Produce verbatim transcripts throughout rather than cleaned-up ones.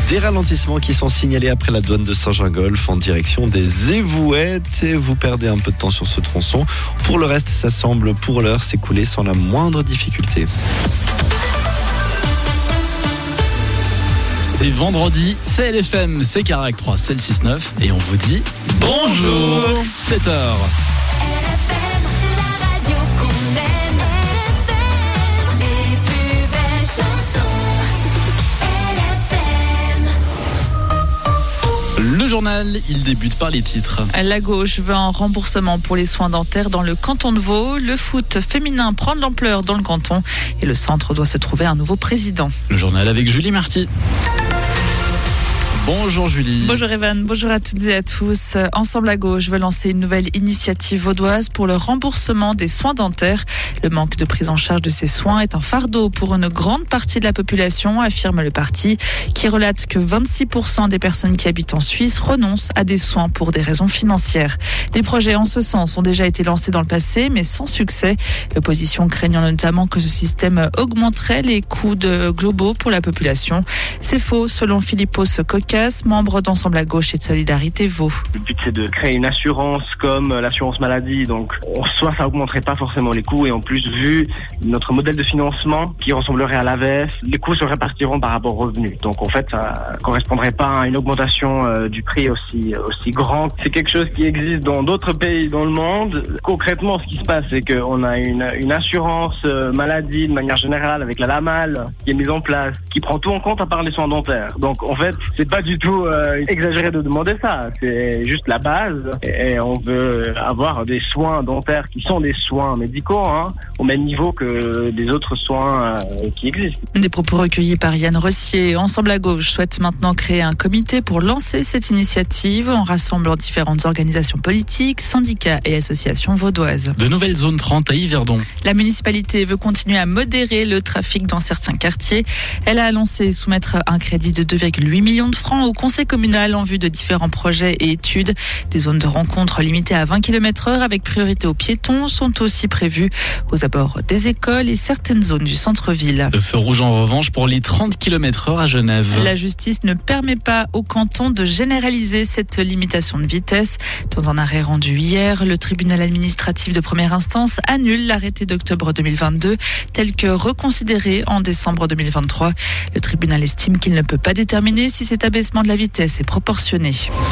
Des ralentissements qui sont signalés après la douane de Saint-Gingolph en direction des Évouettes et vous perdez un peu de temps sur ce tronçon. Pour le reste, ça semble pour l'heure s'écouler sans la moindre difficulté. C'est vendredi, c'est L F M, c'est Carac trois, c'est le six neuf et on vous dit bonjour. sept heures. Le journal, il débute par les titres. La gauche veut un remboursement pour les soins dentaires dans le canton de Vaud. Le foot féminin prend de l'ampleur dans le canton et le centre doit se trouver un nouveau président. Le journal avec Julie Marty. Bonjour Julie. Bonjour Evan, bonjour à toutes et à tous. Ensemble à gauche veut lancer une nouvelle initiative vaudoise pour le remboursement des soins dentaires. Le manque de prise en charge de ces soins est un fardeau pour une grande partie de la population, affirme le parti, qui relate que vingt-six pour cent des personnes qui habitent en Suisse renoncent à des soins pour des raisons financières. Des projets en ce sens ont déjà été lancés dans le passé, mais sans succès. L'opposition craignant notamment que ce système augmenterait les coûts de globaux pour la population. C'est faux, selon Philippos Coca, membre d'Ensemble à gauche et de Solidarité Vaud. Le but c'est de créer une assurance comme l'assurance maladie, donc soit ça augmenterait pas forcément les coûts et en plus vu notre modèle de financement qui ressemblerait à l'A V F, les coûts se répartiront par rapport aux revenus. Donc en fait ça correspondrait pas à une augmentation euh, du prix aussi aussi grande. C'est quelque chose qui existe dans d'autres pays dans le monde. Concrètement ce qui se passe c'est qu'on a une, une assurance euh, maladie de manière générale avec la LAMAL qui est mise en place, qui prend tout en compte à part les soins dentaires. Donc en fait c'est pas du tout euh, exagéré de demander ça, c'est juste la base et on veut avoir des soins dentaires qui sont des soins médicaux hein, au même niveau que des autres soins euh, qui existent. Des propos recueillis par Yann Rossier. Ensemble à gauche souhaite maintenant créer un comité pour lancer cette initiative en rassemblant différentes organisations politiques, syndicats et associations vaudoises. De nouvelles zones trente à Yverdon. La municipalité veut continuer à modérer le trafic dans certains quartiers. Elle a annoncé soumettre un crédit de deux virgule huit millions de francs au conseil communal en vue de différents projets et études. Des zones de rencontre limitées à vingt kilomètres heure avec priorité aux piétons sont aussi prévues aux abords des écoles et certaines zones du centre-ville. Le feu rouge en revanche pour les trente kilomètres heure à Genève. La justice ne permet pas au canton de généraliser cette limitation de vitesse. Dans un arrêt rendu hier, le tribunal administratif de première instance annule l'arrêté d'octobre deux mille vingt-deux tel que reconsidéré en décembre deux mille vingt-trois. Le tribunal estime qu'il ne peut pas déterminer si cet abaissement de la vitesse est proportionné.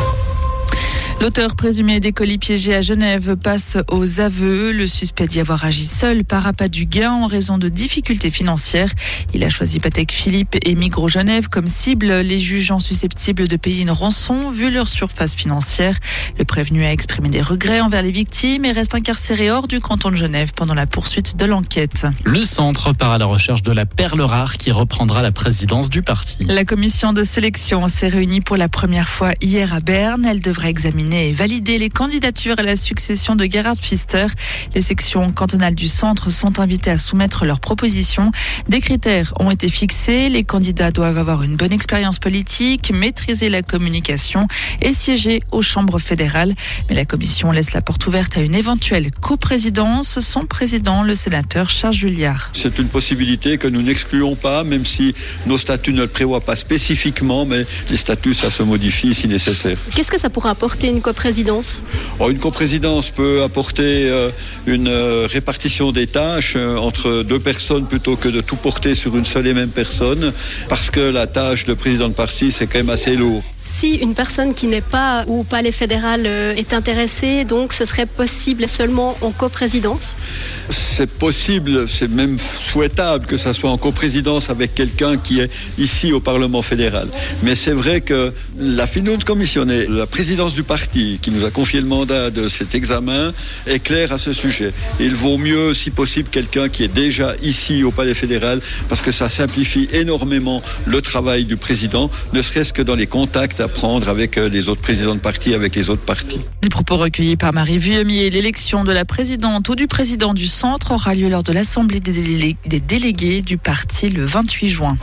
L'auteur présumé des colis piégés à Genève passe aux aveux. Le suspect dit avoir agi seul par appât du gain en raison de difficultés financières. Il a choisi Patek Philippe et Migros Genève comme cible, les jugeant susceptibles de payer une rançon vu leur surface financière. Le prévenu a exprimé des regrets envers les victimes et reste incarcéré hors du canton de Genève pendant la poursuite de l'enquête. Le centre part à la recherche de la perle rare qui reprendra la présidence du parti. La commission de sélection s'est réunie pour la première fois hier à Berne. Elle devrait examiner et valider les candidatures à la succession de Gerhard Pfister. Les sections cantonales du centre sont invitées à soumettre leurs propositions. Des critères ont été fixés. Les candidats doivent avoir une bonne expérience politique, maîtriser la communication et siéger aux chambres fédérales. Mais la commission laisse la porte ouverte à une éventuelle coprésidence. Son président, le sénateur Charles Julliard. C'est une possibilité que nous n'excluons pas, même si nos statuts ne le prévoient pas spécifiquement, mais les statuts, ça se modifie si nécessaire. Qu'est-ce que ça pourrait apporter une coprésidence ? Oh, une coprésidence peut apporter euh, une euh, répartition des tâches euh, entre deux personnes plutôt que de tout porter sur une seule et même personne, parce que la tâche de président de parti, c'est quand même assez lourd. Si une personne qui n'est pas au palais fédéral euh, est intéressée, donc ce serait possible seulement en coprésidence ? C'est possible, c'est même souhaitable que ça soit en coprésidence avec quelqu'un qui est ici au Parlement fédéral. Mais c'est vrai que la Finanzkommission, la présidence du parti qui nous a confié le mandat de cet examen est claire à ce sujet. Il vaut mieux, si possible, quelqu'un qui est déjà ici au palais fédéral parce que ça simplifie énormément le travail du président, ne serait-ce que dans les contacts à prendre avec les autres présidents de parti, avec les autres partis. Les propos recueillis par Marie Vuillemier. L'élection de la présidente ou du président du centre aura lieu lors de l'Assemblée des, délé- des délégués du parti le vingt-huit juin.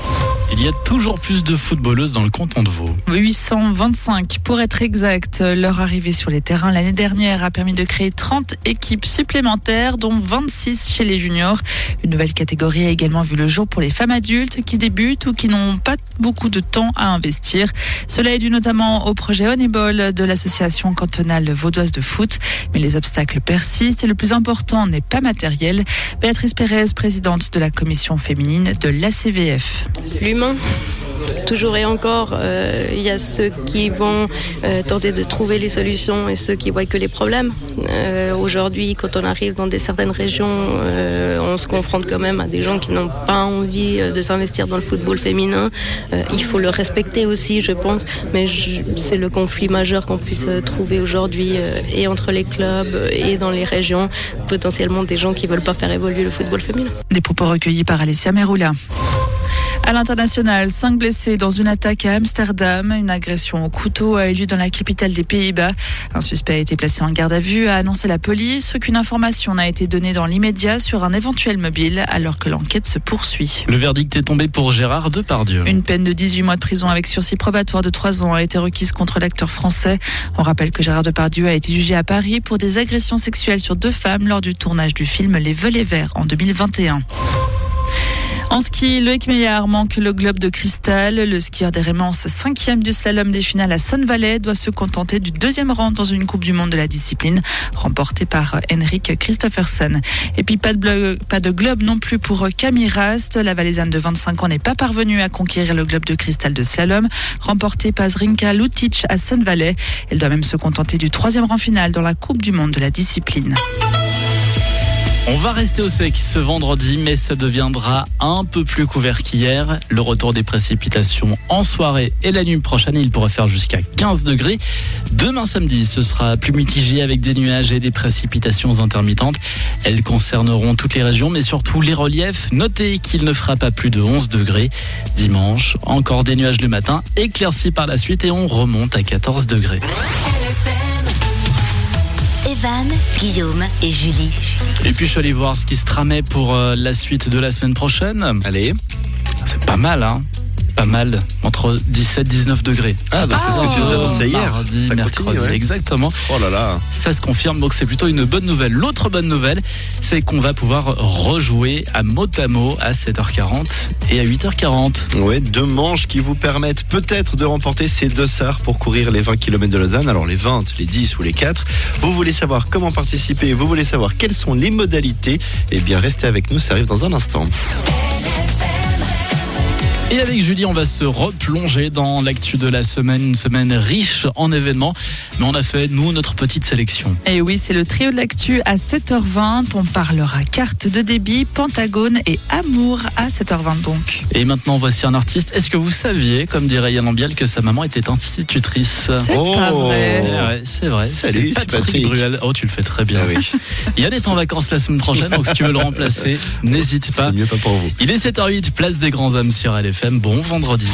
Il y a toujours plus de footballeuses dans le canton de Vaud. huit cent vingt-cinq pour être exact. Leur arrivée sur les terrains l'année dernière a permis de créer trente équipes supplémentaires, dont vingt-six chez les juniors. Une nouvelle catégorie a également vu le jour pour les femmes adultes qui débutent ou qui n'ont pas beaucoup de temps à investir. Cela est dû notamment au projet Honeyball de l'association cantonale vaudoise de foot. Mais les obstacles persistent et le plus important n'est pas matériel. Béatrice Pérez, présidente de la commission féminine de l'A C V F. L'humain. Toujours et encore, euh, il y a ceux qui vont euh, tenter de trouver les solutions et ceux qui voient que les problèmes. Euh, aujourd'hui, quand on arrive dans des certaines régions, euh, on se confronte quand même à des gens qui n'ont pas envie de s'investir dans le football féminin. Euh, il faut le respecter aussi, je pense, mais je, c'est le conflit majeur qu'on puisse trouver aujourd'hui euh, et entre les clubs et dans les régions, potentiellement des gens qui ne veulent pas faire évoluer le football féminin. Des propos recueillis par Alessia Meroula. À l'international, cinq blessés dans une attaque à Amsterdam. Une agression au couteau a eu lieu dans la capitale des Pays-Bas. Un suspect a été placé en garde à vue, a annoncé la police. Aucune information n'a été donnée dans l'immédiat sur un éventuel mobile alors que l'enquête se poursuit. Le verdict est tombé pour Gérard Depardieu. Une peine de dix-huit mois de prison avec sursis probatoire de trois ans a été requise contre l'acteur français. On rappelle que Gérard Depardieu a été jugé à Paris pour des agressions sexuelles sur deux femmes lors du tournage du film Les Velets Verts en deux mille vingt et un. En ski, Loïc Meillard manque le globe de cristal. Le skieur des Rémences, cinquième du slalom des finales à Sun Valley, doit se contenter du deuxième rang dans une Coupe du Monde de la discipline, remportée par Henrik Kristoffersen. Et puis pas de, bleu, pas de globe non plus pour Camille Rast. La Valaisanne de vingt-cinq ans n'est pas parvenue à conquérir le globe de cristal de slalom, remporté par Zrinka Lutic à Sun Valley. Elle doit même se contenter du troisième rang final dans la Coupe du Monde de la discipline. On va rester au sec ce vendredi, mais ça deviendra un peu plus couvert qu'hier. Le retour des précipitations en soirée et la nuit prochaine, il pourrait faire jusqu'à quinze degrés. Demain samedi, ce sera plus mitigé avec des nuages et des précipitations intermittentes. Elles concerneront toutes les régions, mais surtout les reliefs. Notez qu'il ne fera pas plus de onze degrés. Dimanche, encore des nuages le matin, éclaircis par la suite et on remonte à quatorze degrés. Evan, Guillaume et Julie. Et puis je suis allé voir ce qui se tramait pour euh, la suite de la semaine prochaine. Allez. C'est pas mal, hein. Pas mal, entre dix-sept et dix-neuf degrés. Ah, bah, c'est ce que tu nous annonçais hier. Mardi, ça mercredi, continue, ouais. Exactement. Oh là là. Ça se confirme, donc c'est plutôt une bonne nouvelle. L'autre bonne nouvelle, c'est qu'on va pouvoir rejouer à mot à mot à sept heures quarante et à huit heures quarante. Ouais, deux manches qui vous permettent peut-être de remporter ces deux sars pour courir les vingt kilomètres de Lausanne. Alors les vingt, les dix ou les quatre. Vous voulez savoir comment participer, vous voulez savoir quelles sont les modalités. Eh bien, restez avec nous, ça arrive dans un instant. Et avec Julie, on va se replonger dans l'actu de la semaine, une semaine riche en événements. Mais on a fait, nous, notre petite sélection. Et oui, c'est le trio de l'actu à sept heures vingt. On parlera carte de débit, Pentagone et Amour à sept heures vingt donc. Et maintenant, voici un artiste. Est-ce que vous saviez, comme dirait Yann Ambiel, que sa maman était institutrice ? C'est Oh. pas vrai. Eh ouais, c'est vrai. Salut, c'est c'est Patrick, Patrick. Bruel. Oh, tu le fais très bien. Ah oui. Yann est en vacances la semaine prochaine, donc si tu veux le remplacer, n'hésite pas. C'est mieux pas pour vous. Il est sept heures huit, place des Grands Hommes sur L F M. Bon vendredi.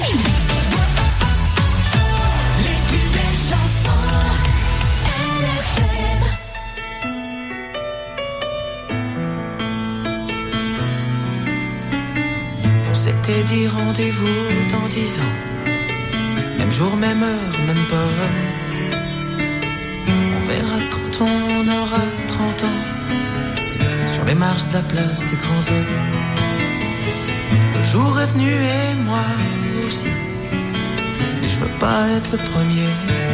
On s'était dit rendez-vous dans dix ans. Même jour, même heure, même poème. On verra quand on aura trente ans. Sur les marches de la place des grands hommes. Le jour est venu et moi aussi. Et je veux pas être le premier.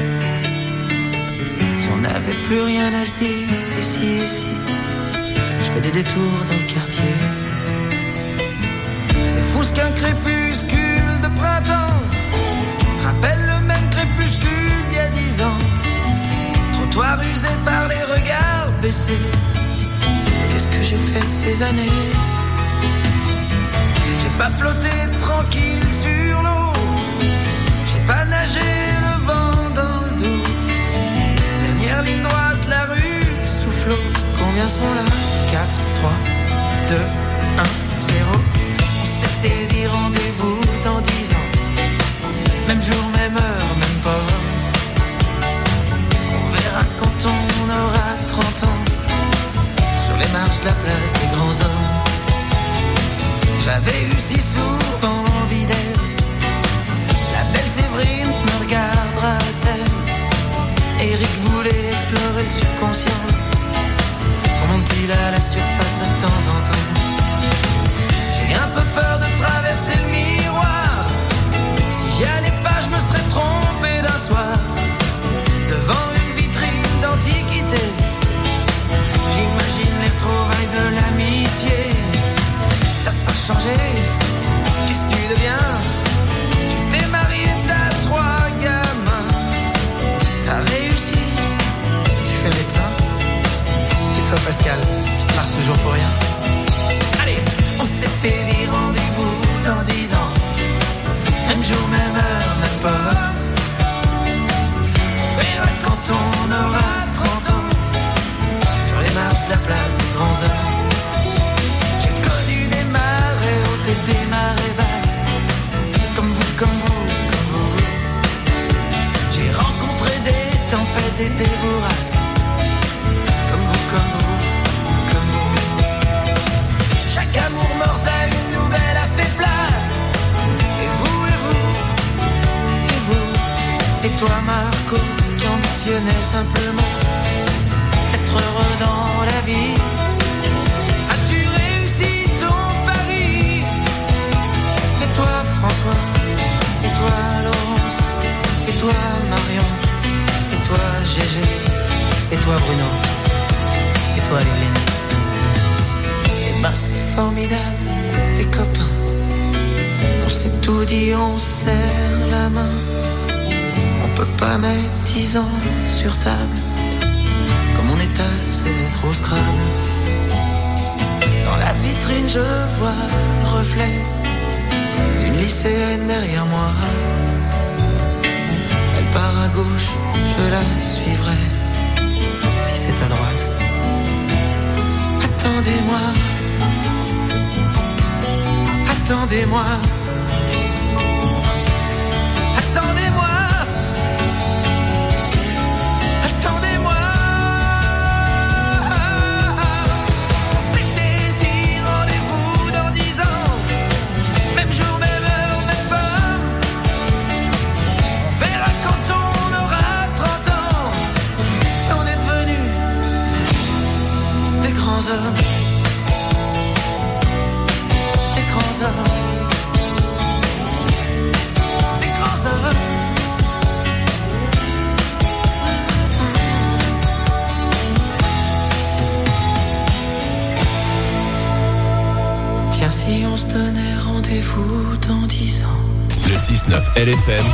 Si on n'avait plus rien à se dire, ici, ici, je fais des détours dans le quartier. C'est fou ce qu'un crépuscule de printemps rappelle le même crépuscule d'il y a dix ans. Trottoir usé par les regards baissés. Qu'est-ce que j'ai fait de ces années? J'ai pas flotté tranquille sur l'eau. J'ai pas nagé le vent dans le dos. Dernière ligne droite, la rue souffle. Combien seront là? quatre, trois, deux, un, zéro. On s'était dit rendez-vous dans dix ans. Même jour, même heure, même pas. On verra quand on aura trente ans. Sur les marches de la place des grands hommes. J'avais eu si souvent envie d'être inconscient remonte-t-il à la surface de temps en temps. J'ai un peu peur de traverser le miroir. Si j'y allais pas, je me serais trompé d'un soir devant une vitrine d'antiquité. J'imagine les retrouvailles de l'amitié. T'as pas changé, qu'est-ce que tu deviens? Tu t'es marié, t'as trois gamins. T'as réussi, tu fais médecin. Et toi Pascal, tu te marres toujours pour rien. Allez, on s'était dit rendez-vous dans dix ans. Même jour, même heure, même pas. On verra quand on aura trente ans. Sur les marches de la place des grands hommes. J'ai connu des marées hautes et des marées basses. Comme vous, comme vous, comme vous. J'ai rencontré des tempêtes et des bourrasques. Comme vous, comme vous, comme vous. Chaque amour mortel, une nouvelle a fait place. Et vous, et vous, et vous. Et toi Marco, qui ambitionnais simplement d'être heureux dans la vie. As-tu réussi ton pari? Et toi François, et toi Laurence, et toi Marion, et toi Gégé, et toi Bruno, et toi Evelyne. Et ben c'est formidable, les copains. On s'est tout dit, on serre la main. On peut pas mettre dix ans sur table. Comme on étale ses lettres au Scrabble. Dans la vitrine je vois le reflet d'une lycéenne derrière moi. Elle part à gauche, je la suivrai. Si c'est à droite, attendez-moi. Attendez-moi. Attendez-moi. Attendez-moi. On s'était dit rendez-vous dans dix ans. Même jour, même heure, même pomme. On verra quand on aura trente ans. Si on est devenus des grands hommes. Des grands hommes. Des grands hommes. Tiens, si on se donnait rendez-vous dans dix ans. Le six neuf L F M.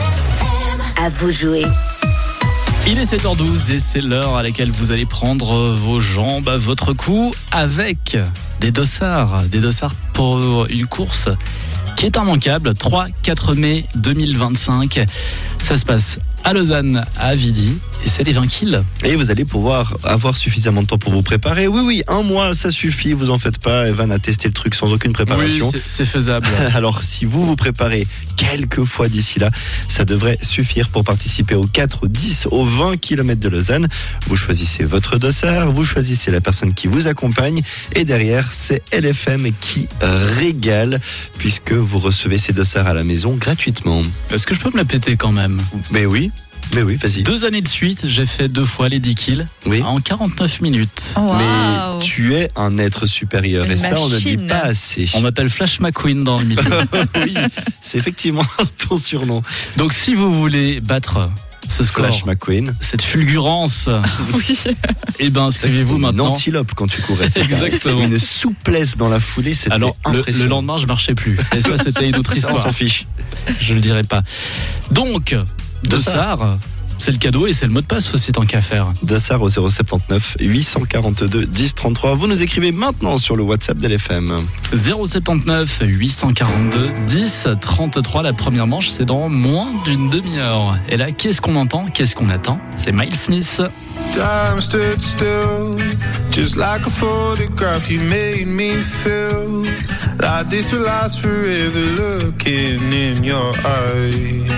À vous jouer. Il est sept heures douze et c'est l'heure à laquelle vous allez prendre vos jambes à votre cou avec des dossards. Des dossards pour une course qui est immanquable. trois quatre mai deux mille vingt-cinq. Ça se passe à Lausanne, à Avidy. Et c'est les vingt kills. Et vous allez pouvoir avoir suffisamment de temps pour vous préparer. Oui, oui, un mois, ça suffit, vous en faites pas. Evan a testé le truc sans aucune préparation. Oui, c'est, c'est faisable. Alors, si vous vous préparez quelques fois d'ici là, ça devrait suffire pour participer aux quatre, aux dix, aux vingt kilomètres de Lausanne. Vous choisissez votre dossard, vous choisissez la personne qui vous accompagne. Et derrière, c'est L F M qui régale, puisque vous recevez ces dossards à la maison gratuitement. Est-ce que je peux me la péter quand même? Mais oui. Mais oui, vas-y. Deux années de suite, j'ai fait deux fois les dix kills oui. en quarante-neuf minutes. Oh, wow. Mais tu es un être supérieur. Une et ça, on ne dit machine. pas assez. On m'appelle Flash McQueen dans le milieu. Oui, c'est effectivement ton surnom. Donc si vous voulez battre ce score, Flash McQueen, cette fulgurance, Oui. eh ben inscrivez-vous une maintenant. antilope quand tu courais. Exactement. Une souplesse dans la foulée, c'était Alors le, impressionnant. le lendemain, je marchais plus. Et ça, c'était une autre Ça, on histoire. s'en fiche. Je le dirai pas. Donc, dossard, c'est le cadeau et c'est le mot de passe aussi tant qu'à faire. Dossard au zéro soixante-neuf huit cent quarante-deux dix trente-trois. Vous nous écrivez maintenant sur le WhatsApp de l'F M. zéro soixante-neuf huit cent quarante-deux dix trente-trois. La première manche, c'est dans moins d'une demi-heure. Et là, qu'est-ce qu'on entend? Qu'est-ce qu'on attend? C'est Miles Smith. Time stood still, just like a photograph. You made me feel like this will last forever. Looking in your eyes,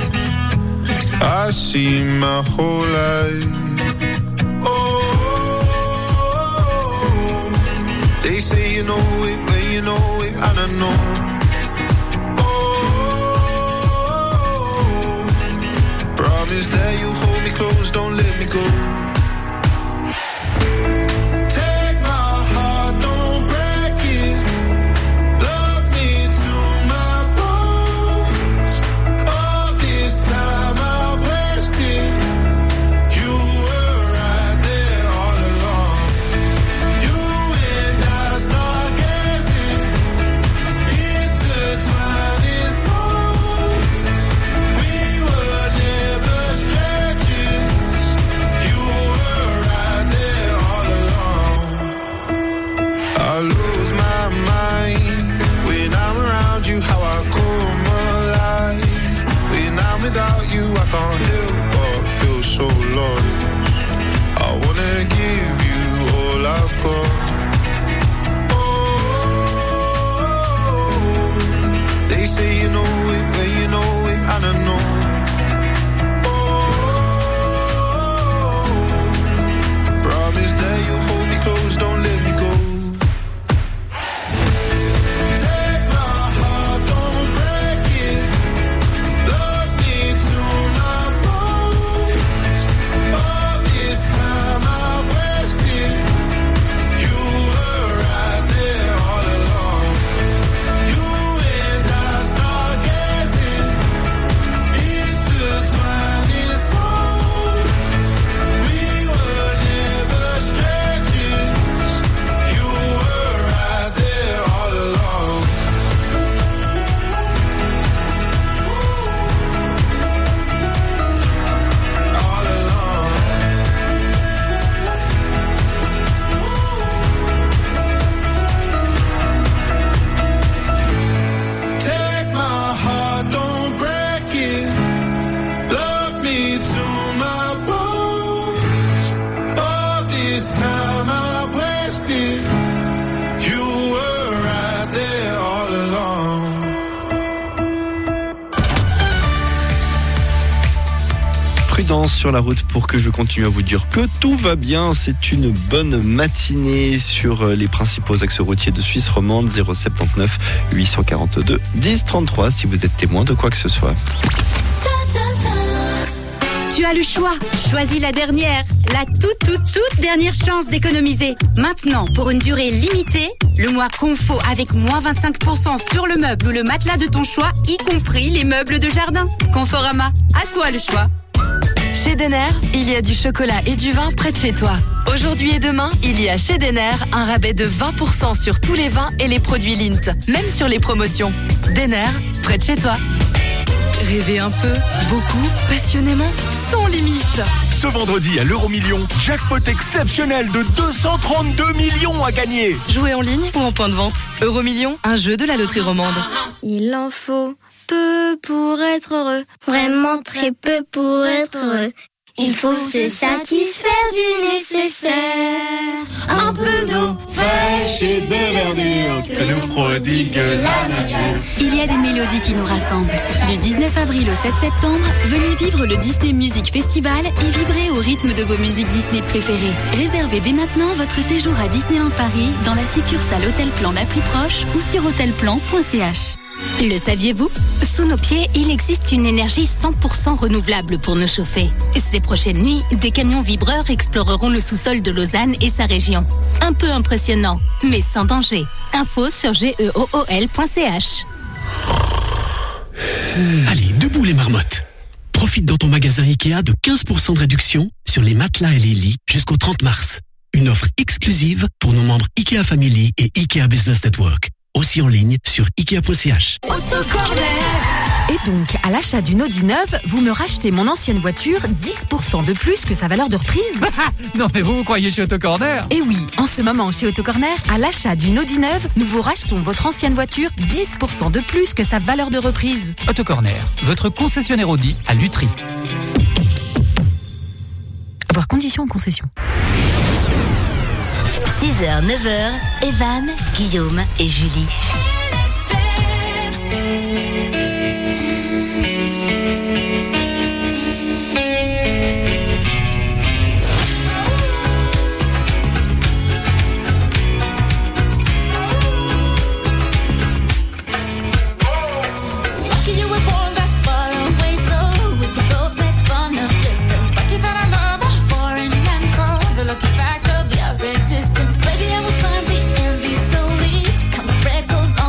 I see my whole life. Oh, they say you know it when you know it, and I know. Oh, promise that you'll hold me close, don't let me go. I lose my mind when I'm around you. How I come alive when I'm without you. I can't help but feel so lost. I wanna give you all I've got. Oh, they say you know it, but you know it, and I know. Promise that you'll hold me close, don't let me go. Take my heart, don't break it. Love me to my bones. All this time I wasted. You were right there all along. You and I start gazing, intertwining souls. We were never strangers. You were right there all along. All along. Take my heart, don't break it. Love me to my bones. All this time I wasted. You were right there all along. Prudence sur la route pour que je continue à vous dire que tout va bien. C'est une bonne matinée sur les principaux axes routiers de Suisse romande. Zéro soixante-dix-neuf huit cent quarante-deux dix trente-trois si vous êtes témoin de quoi que ce soit. Tu as le choix. Choisis la dernière, la toute, toute, toute dernière chance d'économiser. Maintenant, pour une durée limitée, le mois Confo avec moins vingt-cinq pour cent sur le meuble ou le matelas de ton choix, y compris les meubles de jardin. Conforama, à toi le choix. Chez Denner, il y a du chocolat et du vin près de chez toi. Aujourd'hui et demain, il y a chez Denner un rabais de vingt pour cent sur tous les vins et les produits Lindt, même sur les promotions. Denner, près de chez toi. Rêvez un peu, beaucoup, passionnément, sans limite. Ce vendredi à l'Euromillion, jackpot exceptionnel de deux cent trente-deux millions à gagner. Jouez en ligne ou en point de vente. Euromillion, un jeu de la loterie romande. Il en faut peu pour être heureux, vraiment très peu pour être heureux. Il faut se satisfaire du nécessaire. Un peu d'eau fraîche et de verdure que nous prodigue la nature. Il y a des mélodies qui nous rassemblent. Du dix-neuf avril au sept septembre, venez vivre le Disney Music Festival et vibrer au rythme de vos musiques Disney préférées. Réservez dès maintenant votre séjour à Disneyland Paris dans la succursale Hôtel Plan la plus proche ou sur hôtelplan point c h. Le saviez-vous ? Sous nos pieds, il existe une énergie cent pour cent renouvelable pour nous chauffer. Ces prochaines nuits, des camions vibreurs exploreront le sous-sol de Lausanne et sa région. Un peu impressionnant, mais sans danger. Info sur G E O O L point C H. Allez, debout les marmottes. Profite dans ton magasin Ikea de quinze pour cent de réduction sur les matelas et les lits jusqu'au trente mars. Une offre exclusive pour nos membres Ikea Family et Ikea Business Network. Aussi en ligne sur ikea point c h. Et donc, à l'achat d'une Audi neuve, vous me rachetez mon ancienne voiture dix pour cent de plus que sa valeur de reprise. Non mais vous vous croyez chez Autocorner? Et oui, en ce moment chez Autocorner, à l'achat d'une Audi neuve, nous vous rachetons votre ancienne voiture dix pour cent de plus que sa valeur de reprise. Autocorner, votre concessionnaire Audi à Lutry. Voir conditions en concession. six heures, neuf heures, Evan, Guillaume et Julie. Baby, I will climb the empty soul. Come freckles on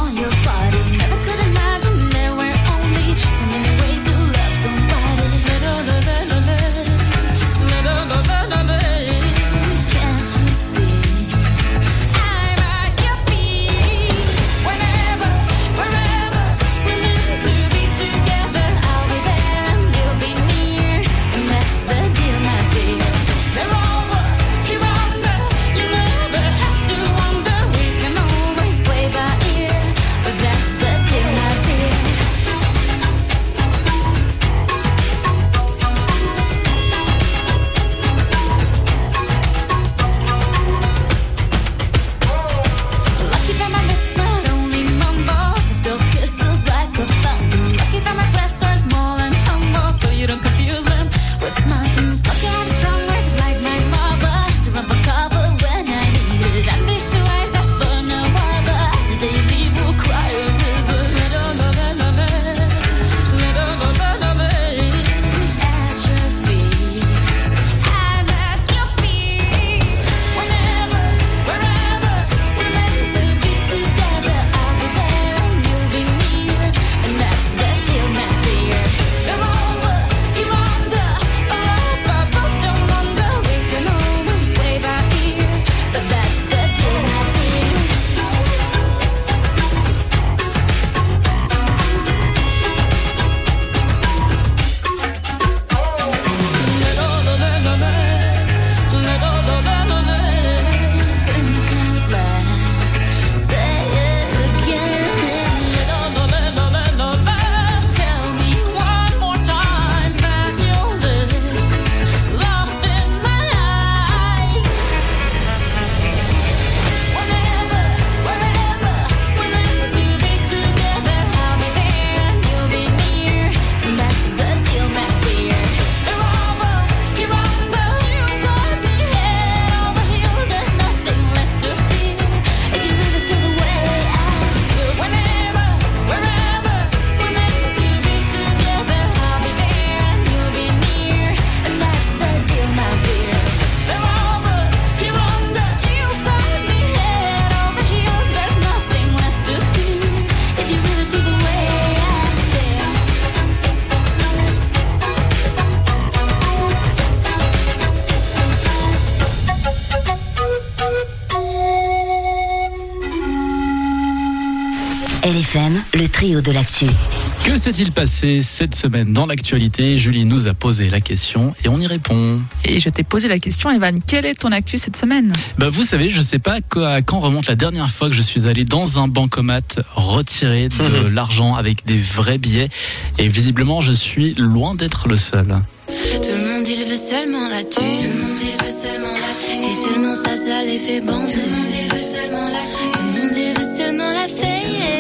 L F M, le trio de l'actu. Que s'est-il passé cette semaine dans l'actualité? Julie nous a posé la question et on y répond. Et je t'ai posé la question, Evan, quelle est ton actu cette semaine? Bah vous savez, je sais pas à quand remonte la dernière fois que je suis allé dans un bancomat retirer de l'argent avec des vrais billets. Et visiblement, je suis loin d'être le seul. Tout le monde il veut seulement la thune. Tout le monde il veut seulement la thune. Et seulement ça, ça les fait bander. Tout le monde il veut seulement la thune. Tout le monde il veut seulement la fête.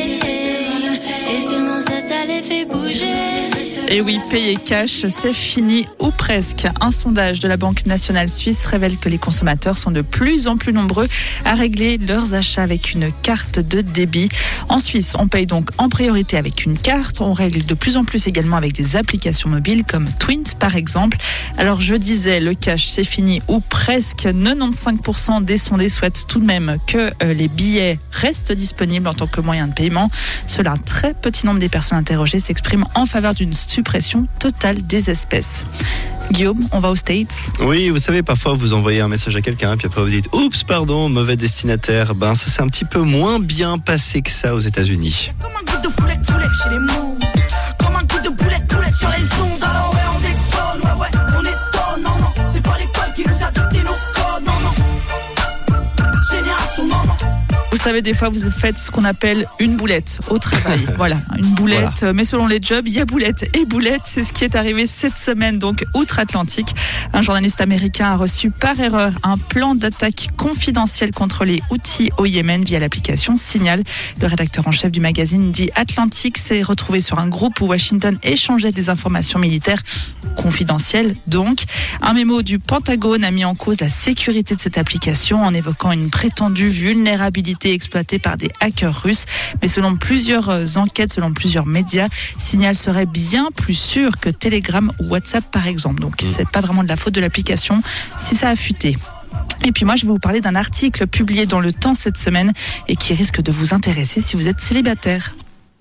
Et seulement ça, ça les fait bouger. Et oui, payer cash, c'est fini ou presque. Un sondage de la Banque nationale suisse révèle que les consommateurs sont de plus en plus nombreux à régler leurs achats avec une carte de débit. En Suisse, on paye donc en priorité avec une carte. On règle de plus en plus également avec des applications mobiles comme Twint par exemple. Alors je disais, le cash, c'est fini ou presque. quatre-vingt-quinze pour cent des sondés souhaitent tout de même que les billets restent disponibles en tant que moyen de paiement. Seul un très petit nombre des personnes interrogées s'expriment en faveur d'une suppression totale des espèces. Guillaume, on va aux States. Oui, vous savez, parfois vous envoyez un message à quelqu'un, puis après vous dites « Oups, pardon, mauvais destinataire ». Ben, ça s'est un petit peu moins bien passé que ça aux États-Unis. Comme un coup de foulette, foulette chez les mots. Comme un coup de boulette, boulette sur les ondes. Alors ouais, on déconne, ouais, ouais, on étonne. Non, non, c'est pas l'école qui nous a dicté nos codes. Non, non, génération, non, non. Vous savez, des fois, vous faites ce qu'on appelle une boulette au travail. Voilà, une boulette. Voilà. Mais selon les jobs, il y a boulette et boulette. C'est ce qui est arrivé cette semaine, donc outre-Atlantique. Un journaliste américain a reçu par erreur un plan d'attaque confidentiel contre les Houthis au Yémen via l'application Signal. Le rédacteur en chef du magazine dit Atlantique s'est retrouvé sur un groupe où Washington échangeait des informations militaires confidentielles. Donc, un mémo du Pentagone a mis en cause la sécurité de cette application en évoquant une prétendue vulnérabilité exploité par des hackers russes. Mais selon plusieurs enquêtes, selon plusieurs médias, Signal serait bien plus sûr que Telegram ou WhatsApp par exemple. Donc c'est pas vraiment de la faute de l'application si ça a fuité. Et puis moi, je vais vous parler d'un article publié dans Le Temps cette semaine et qui risque de vous intéresser si vous êtes célibataire.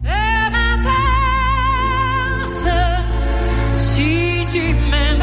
Si tu m'aimes,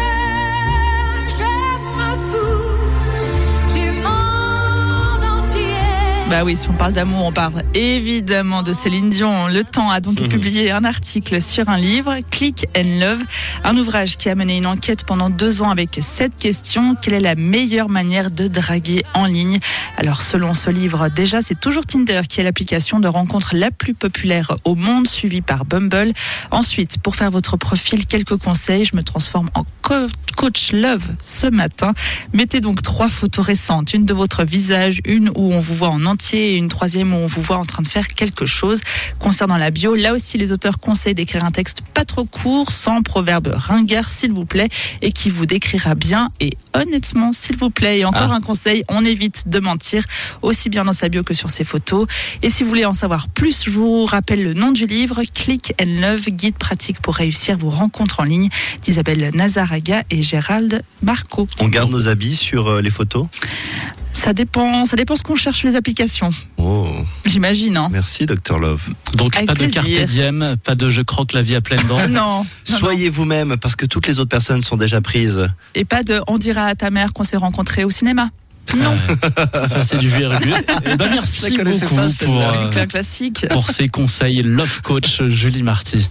je m'en fous du monde entier. Bah oui, si on parle d'amour, on parle évidemment de Céline Dion. Le Temps a donc mmh. publié un article sur un livre, Click and Love, un ouvrage qui a mené une enquête pendant deux ans avec cette question: quelle est la meilleure manière de draguer en ligne? Alors selon ce livre, déjà c'est toujours Tinder qui est l'application de rencontre la plus populaire au monde, suivie par Bumble. Ensuite, pour faire votre profil, quelques conseils. Je me transforme en coach love ce matin. Mettez donc trois photos récentes, une de votre visage, une où on vous voit en entier et une troisième où on vous voit en train de faire quelque chose. Concernant la bio, là aussi les auteurs conseillent d'écrire un texte pas trop court, sans proverbe ringard s'il vous plaît, et qui vous décrira bien et honnêtement s'il vous plaît. Et encore ah. un conseil, on évite de mentir, aussi bien dans sa bio que sur ses photos. Et si vous voulez en savoir plus, je vous rappelle le nom du livre, Click and Love, guide pratique pour réussir vos rencontres en ligne, d'Isabelle Nazaraga et Gérald Marco. On garde nos habits sur les photos ? Ça dépend, ça dépend ce qu'on cherche sur les applications. Oh. J'imagine. Hein. Merci, docteur Love. Donc, Avec pas plaisir. de carpe diem, pas de je croque la vie à pleines dents. non. Soyez non. vous-même, parce que toutes les autres personnes sont déjà prises. Et pas de on dira à ta mère qu'on s'est rencontrés au cinéma. Non. Euh, ça, c'est du vieux et régulier. Eh ben, merci beaucoup pas, pour, euh, classique. pour ces conseils. Love Coach Julie Marty.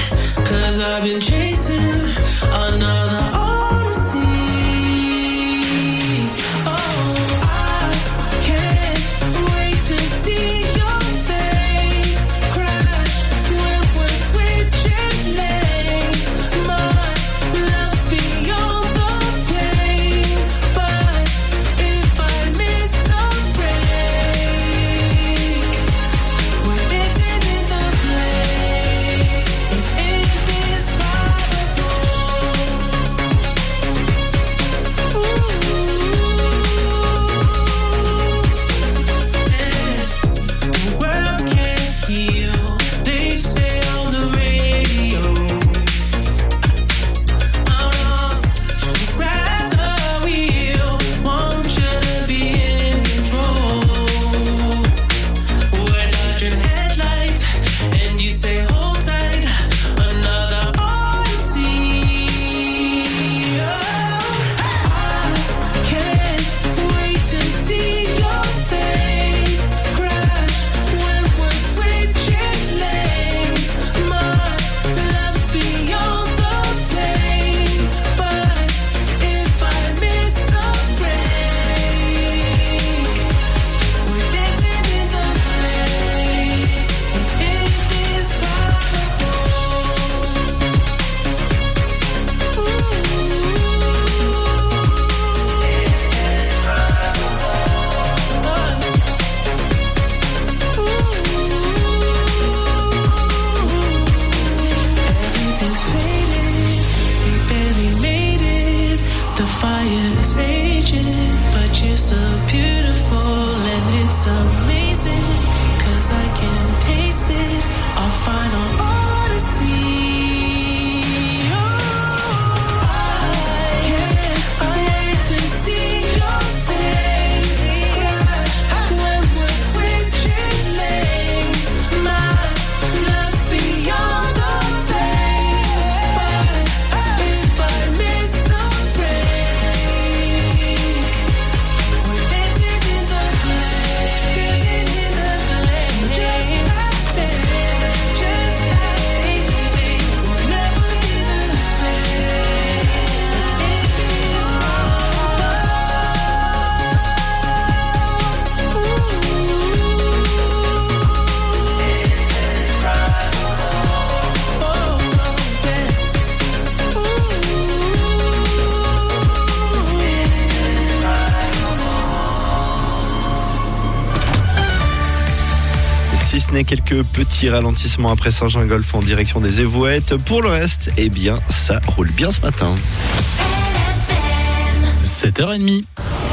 I've been chasing another odyssey. The fire is raging, but you're still beautiful and it's amazing, 'cause I can taste it, our final odyssey. Si ce n'est quelques petits ralentissements après Saint-Gingolph en direction des Évouettes. Pour le reste, eh bien, ça roule bien ce matin. sept heures trente.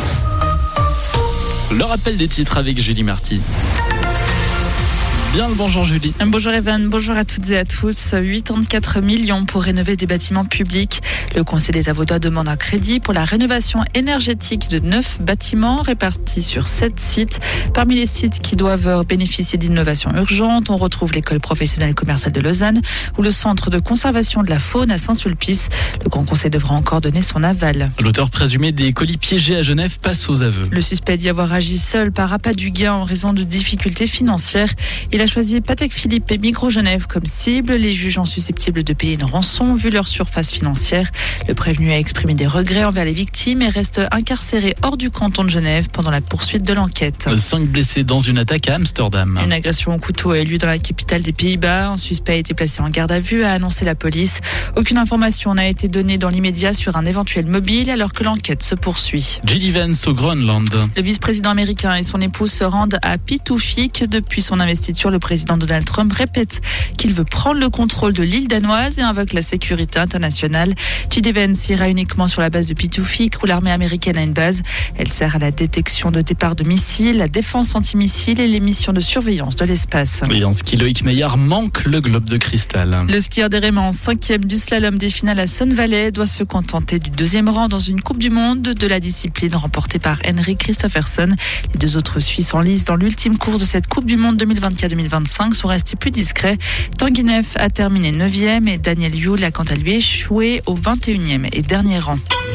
Le rappel des titres avec Julie Marty. Bien le bonjour Julie. Bonjour Evan, bonjour à toutes et à tous. quatre-vingt-quatre millions pour rénover des bâtiments publics. Le Conseil des avocats demande un crédit pour la rénovation énergétique de neuf bâtiments répartis sur sept sites. Parmi les sites qui doivent bénéficier d'innovations urgentes, on retrouve l'école professionnelle commerciale de Lausanne ou le centre de conservation de la faune à Saint-Sulpice. Le Grand Conseil devra encore donner son aval. L'auteur présumé des colis piégés à Genève passe aux aveux. Le suspect dit avoir agi seul par appât du gain en raison de difficultés financières. Il a choisi Patek Philippe et Migros Genève comme cible, les jugeant susceptibles de payer une rançon vu leur surface financière. Le prévenu a exprimé des regrets envers les victimes et reste incarcéré hors du canton de Genève pendant la poursuite de l'enquête. Cinq blessés dans une attaque à Amsterdam. Une agression au couteau a eu lieu dans la capitale des Pays-Bas. Un suspect a été placé en garde à vue, a annoncé la police. Aucune information n'a été donnée dans l'immédiat sur un éventuel mobile alors que l'enquête se poursuit. J D Vance au Groenland. Le vice-président américain et son épouse se rendent à Pituffik. Depuis son investiture, le président Donald Trump répète qu'il veut prendre le contrôle de l'île danoise et invoque la sécurité internationale. J D Vance ira uniquement sur la base de Pituffik où l'armée américaine a une base. Elle sert à la détection de départ de missiles, la défense antimissile et les missions de surveillance de l'espace. Et en ski, Loïc Meillard manque le globe de cristal. Le skieur des Rémans, cinquième du slalom des finales à Sunne-Valley, doit se contenter du deuxième rang dans une Coupe du Monde de la discipline remportée par Henrik Kristoffersen. Les deux autres Suisses en lice dans l'ultime course de cette Coupe du Monde deux mille vingt-quatre deux mille vingt-cinq sont restés plus discrets. Tanguy Neff a terminé neuvième et Daniel Yule a quant à lui échoué au vingt et unième et dernier rang.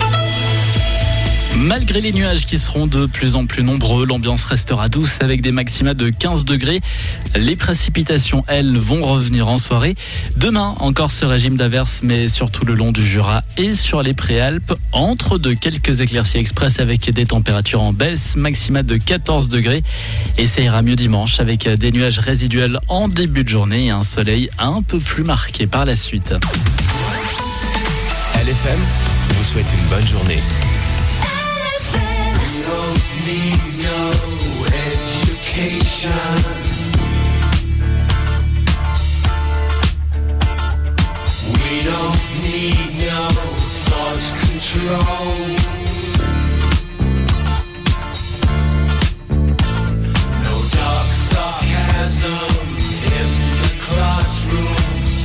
Malgré les nuages qui seront de plus en plus nombreux, l'ambiance restera douce avec des maxima de quinze degrés. Les précipitations, elles, vont revenir en soirée. Demain, encore ce régime d'averses, mais surtout le long du Jura et sur les Préalpes. Entre de quelques éclaircies express avec des températures en baisse, maxima de quatorze degrés. Et ça ira mieux dimanche avec des nuages résiduels en début de journée et un soleil un peu plus marqué par la suite. L F M vous souhaite une bonne journée. Need no education. We don't need no thought control. No dark sarcasm in the classroom.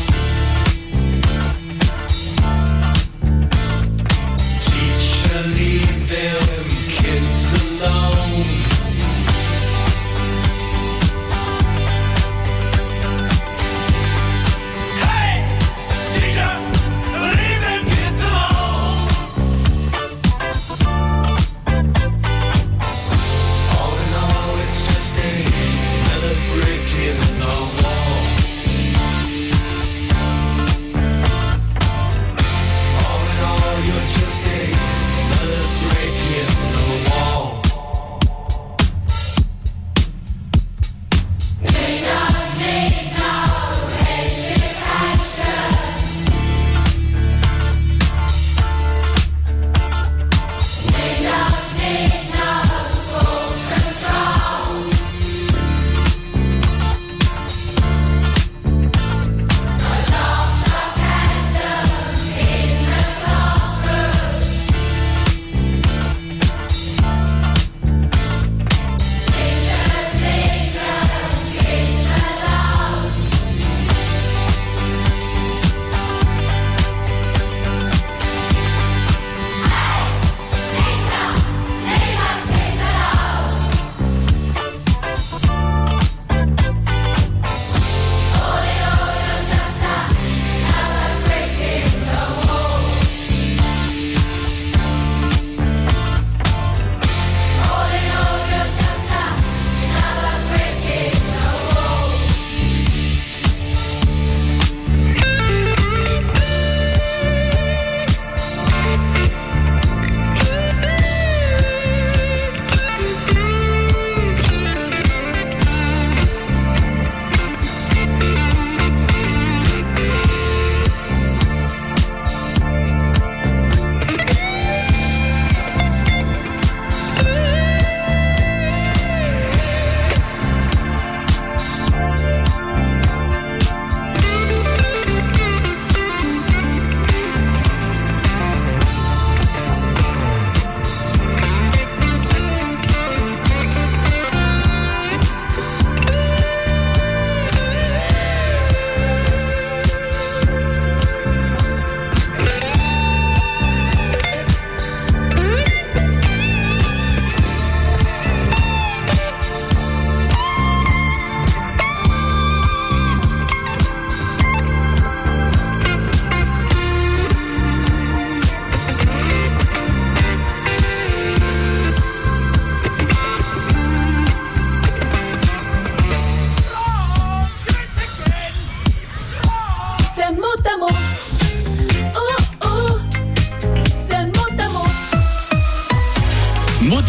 Teacher, leave them kids alone. Hey, teacher, leave them kids alone.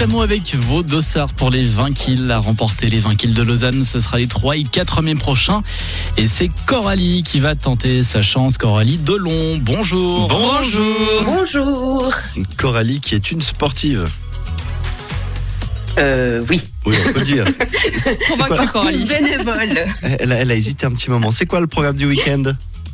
Motamo avec vos dossards pour les vingt kills à remporter. Les vingt kills de Lausanne, ce sera les trois et quatre mai prochains. Et c'est Coralie qui va tenter sa chance. Coralie Delon, bonjour. Bonjour. Bonjour. Coralie qui est une sportive. Euh, oui. Oui, on peut le dire. Convaincue, Coralie. Bénévole. Elle a, elle a hésité un petit moment. C'est quoi le programme du week-end ?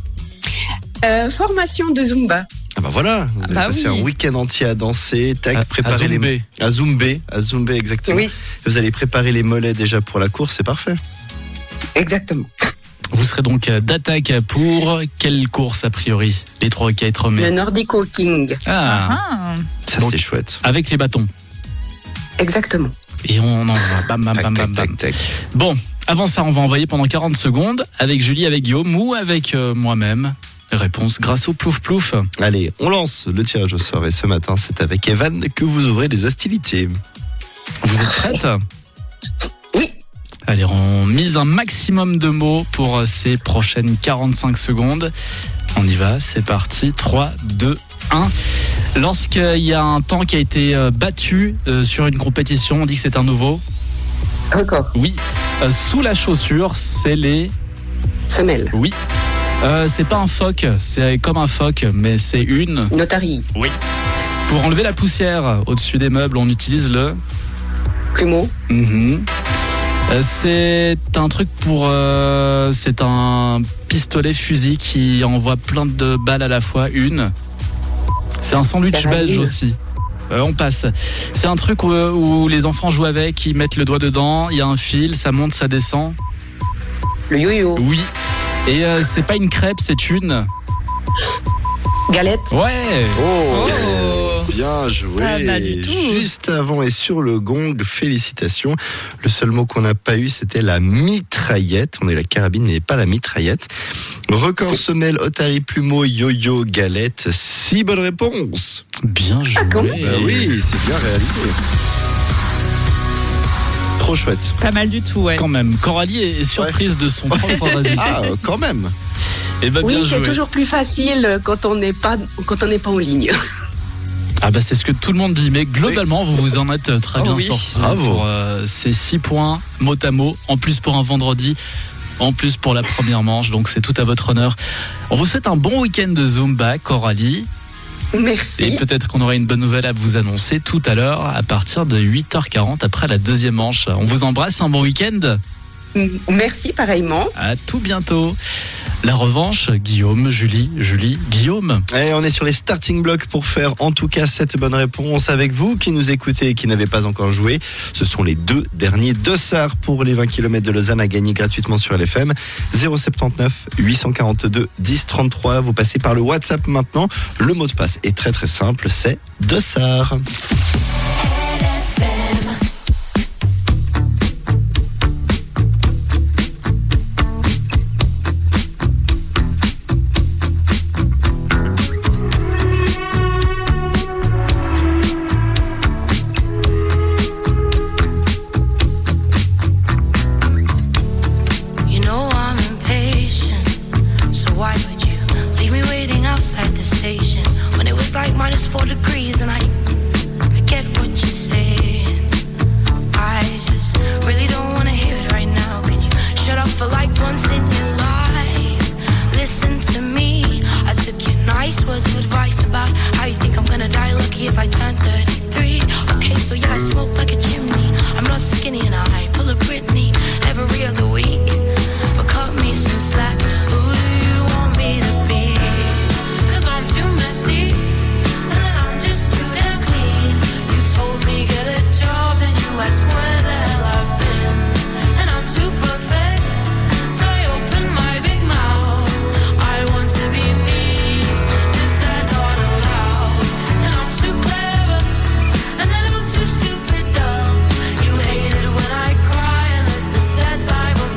euh, Formation de Zumba. Ah bah voilà, vous ah avez bah passé oui. un week-end entier à danser, tac, à, préparer à les à zumber, à zumber exactement. Oui. Vous allez préparer les mollets déjà pour la course, c'est parfait. Exactement. Vous serez donc d'attaque pour quelle course a priori ? Les trois quatre mai. Le Nordic Walking. Ah, ah. Ça donc, c'est chouette. Avec les bâtons. Exactement. Et on envoie, bam, bam, tac, bam, tac, bam, bam. Tac, tac. Bon, avant ça, on va envoyer pendant quarante secondes avec Julie, avec Guillaume ou avec euh, moi-même. Réponse grâce au plouf plouf. Allez, on lance le tirage au sort et ce matin, c'est avec Evan que vous ouvrez les hostilités. Vous êtes prête ? Oui. Allez, on mise un maximum de mots pour ces prochaines quarante-cinq secondes. On y va, c'est parti. trois, deux, un. Lorsqu'il y a un temps qui a été battu sur une compétition, on dit que c'est un nouveau record. Oui. Euh, sous la chaussure, c'est les semelles. Oui. Euh, c'est pas un phoque, c'est comme un phoque, mais c'est une notarie. Oui. Pour enlever la poussière au-dessus des meubles, on utilise le plumeau. Mmh. Euh, c'est un truc pour, euh, c'est un pistolet fusil qui envoie plein de balles à la fois. Une. C'est un sandwich Carabine. belge aussi. Euh, on passe. C'est un truc où, où les enfants jouent avec, ils mettent le doigt dedans, il y a un fil, ça monte, ça descend. Le yo-yo. Oui. Et euh, c'est pas une crêpe, c'est une galette. Ouais. Oh, oh. Bien joué. Pas mal du tout. Juste avant et sur le gong, félicitations. Le seul mot qu'on n'a pas eu, c'était la mitraillette. On a eu la carabine, mais pas la mitraillette. Record, semelle, otarie, plumeau, yo-yo, galette. Six bonnes réponses. Bien joué. Ah, quand même. Bah oui, c'est bien réalisé. Trop chouette. Pas mal du tout, ouais. Quand même. Coralie est surprise ouais. de son propre résultat. Ah, quand même. Et bah, oui, bien c'est joué. toujours plus facile quand on n'est pas, quand on n'est pas en ligne. Ah bah c'est ce que tout le monde dit, mais globalement oui. vous vous en êtes très bien oh oui. sortis. Bravo. Pour euh, ces six points mot à mot, en plus pour un vendredi, en plus pour la première manche, donc c'est tout à votre honneur. On vous souhaite un bon week-end de Zumba, Coralie. Merci. Et peut-être qu'on aura une bonne nouvelle à vous annoncer tout à l'heure à partir de huit heures quarante après la deuxième manche. On vous embrasse, un bon week-end. Merci pareillement. À tout bientôt. La revanche, Guillaume, Julie, Julie, Guillaume. Et on est sur les starting blocks pour faire en tout cas cette bonne réponse avec vous qui nous écoutez et qui n'avez pas encore joué. Ce sont les deux derniers dossards pour les vingt kilomètres de Lausanne à gagner gratuitement sur L F M. zéro sept neuf huit cent quarante-deux dix trente-trois. Vous passez par le WhatsApp maintenant. Le mot de passe est très très simple, c'est dossard. Time of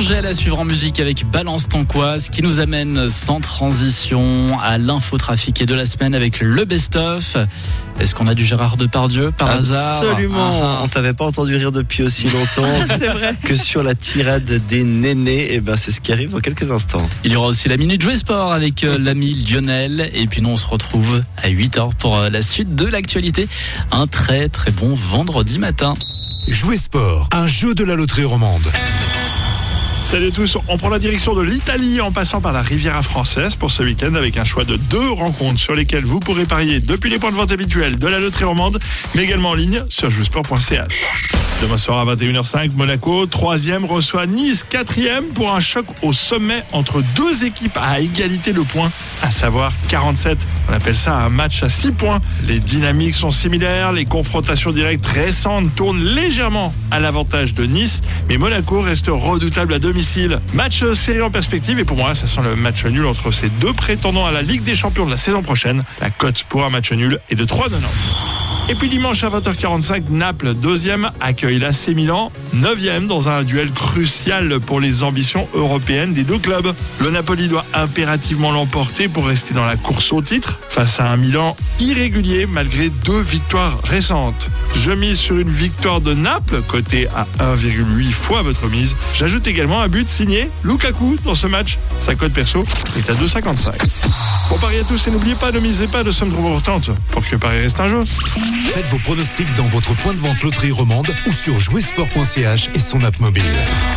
Angèle à suivre en musique avec Balance ton quoi, ce qui nous amène sans transition à l'infotrafic et de la semaine avec le best-of. Est-ce qu'on a du Gérard Depardieu par hasard? Absolument. Ah, ah. On t'avait pas entendu rire depuis aussi longtemps que sur la tirade des nénés. Et ben c'est ce qui arrive dans quelques instants. Il y aura aussi la Minute Jouer Sport avec euh, l'ami Lionel. Et puis nous on se retrouve à huit heures pour euh, la suite de l'actualité. Un très très bon vendredi matin. Jouer Sport, un jeu de la loterie romande. Salut à tous, on prend la direction de l'Italie en passant par la Riviera française pour ce week-end avec un choix de deux rencontres sur lesquelles vous pourrez parier depuis les points de vente habituels de la loterie romande, mais également en ligne sur jouesport point c h. Demain soir à vingt et une heures cinq, Monaco, troisième, reçoit Nice, quatrième, pour un choc au sommet entre deux équipes à égalité de points, à savoir quarante-sept. On appelle ça un match à six points. Les dynamiques sont similaires, les confrontations directes récentes tournent légèrement à l'avantage de Nice, mais Monaco reste redoutable à domicile. Match serré en perspective et pour moi, ça sent le match nul entre ces deux prétendants à la Ligue des Champions de la saison prochaine. La cote pour un match nul est de trois virgule quatre-vingt-dix. Et puis dimanche à vingt heures quarante-cinq, Naples, deuxième, accueille l'A C Milan, neuvième, dans un duel crucial pour les ambitions européennes des deux clubs. Le Napoli doit impérativement l'emporter pour rester dans la course au titre, face à un Milan irrégulier malgré deux victoires récentes. Je mise sur une victoire de Naples, cotée à un virgule huit fois votre mise. J'ajoute également un but signé Lukaku dans ce match. Sa cote perso est à deux virgule cinquante-cinq. Bon pari à tous et n'oubliez pas, ne misez pas de sommes trop importantes pour que Paris reste un jeu. Faites vos pronostics dans votre point de vente loterie romande ou sur jouesport point c h et son app mobile.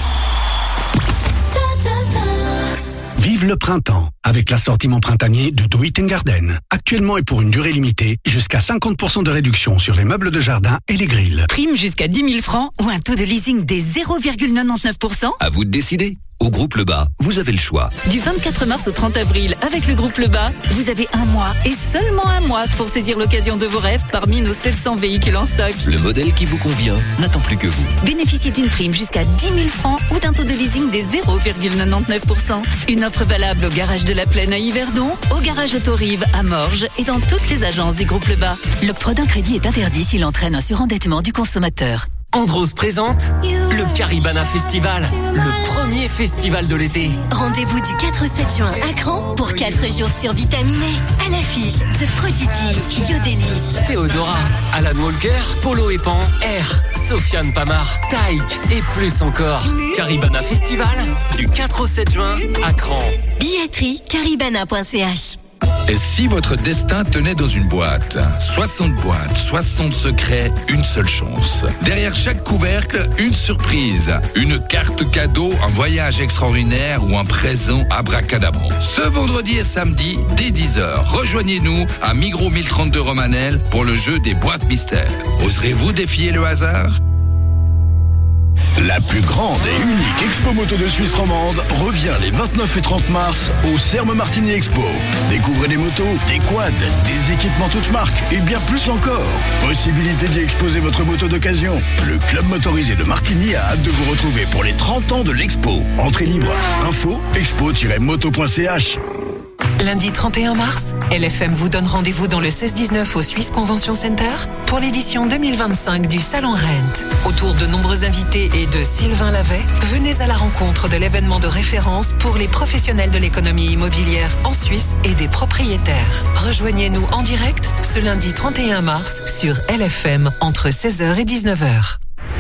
Vive le printemps avec l'assortiment printanier de Do It and Garden. Actuellement et pour une durée limitée, jusqu'à cinquante pour cent de réduction sur les meubles de jardin et les grilles. Prime jusqu'à dix mille francs ou un taux de leasing des zéro virgule quatre-vingt-dix-neuf pour cent. À vous de décider. Au groupe Lebas, vous avez le choix. Du vingt-quatre mars au trente avril, avec le groupe Lebas, vous avez un mois et seulement un mois pour saisir l'occasion de vos rêves parmi nos sept cents véhicules en stock. Le modèle qui vous convient n'attend plus que vous. Bénéficiez d'une prime jusqu'à dix mille francs ou d'un taux de leasing des zéro virgule quatre-vingt-dix-neuf pour cent. Une offre valable au garage de la Plaine à Yverdon, au garage Autorive à Morges et dans toutes les agences du groupe Lebas. L'octroi d'un crédit est interdit s'il entraîne un surendettement du consommateur. Andros présente le Caribana Festival, le premier festival de l'été. Rendez-vous du quatre au sept juin à Cran pour quatre jours survitaminés. À l'affiche, The Prodigy, Yodelis, Théodora, Alan Walker, Polo et Pan, R, Sofiane Pamar, Taïk et plus encore. Caribana Festival du quatre au sept juin à Cran. Billetterie caribana point c h. Et si votre destin tenait dans une boîte? soixante boîtes, soixante secrets, une seule chance. Derrière chaque couvercle, une surprise. Une carte cadeau, un voyage extraordinaire ou un présent abracadabrant. Ce vendredi et samedi, dès dix heures, rejoignez-nous à Migros mille trente-deux Romanel pour le jeu des boîtes mystères. Oserez-vous défier le hasard? La plus grande et unique expo moto de Suisse romande revient les vingt-neuf et trente mars au Serme Martigny Expo. Découvrez des motos, des quads, des équipements toutes marques et bien plus encore. Possibilité d'y exposer votre moto d'occasion. Le club motorisé de Martigny a hâte de vous retrouver pour les trente ans de l'expo. Entrée libre. Info expo tiret moto point c h. Lundi trente et un mars, L F M vous donne rendez-vous dans le seize dix-neuf au Swiss Convention Center pour l'édition deux mille vingt-cinq du Salon Rent. Autour de nombreux invités et de Sylvain Lavet, venez à la rencontre de l'événement de référence pour les professionnels de l'économie immobilière en Suisse et des propriétaires. Rejoignez-nous en direct ce lundi trente et un mars sur L F M entre seize heures et dix-neuf heures.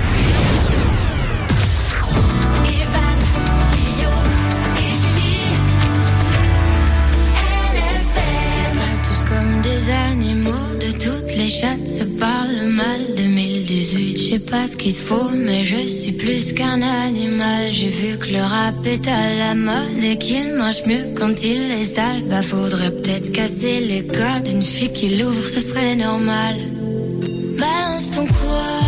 Animaux de toutes les chattes, ça parle mal. Deux mille dix-huit, je sais pas ce qu'il te faut, mais je suis plus qu'un animal. J'ai vu que le rap est à la mode et qu'il marche mieux quand il est sale. Bah faudrait peut-être casser les codes. Une fille qui l'ouvre, ce serait normal. Balance ton quoi.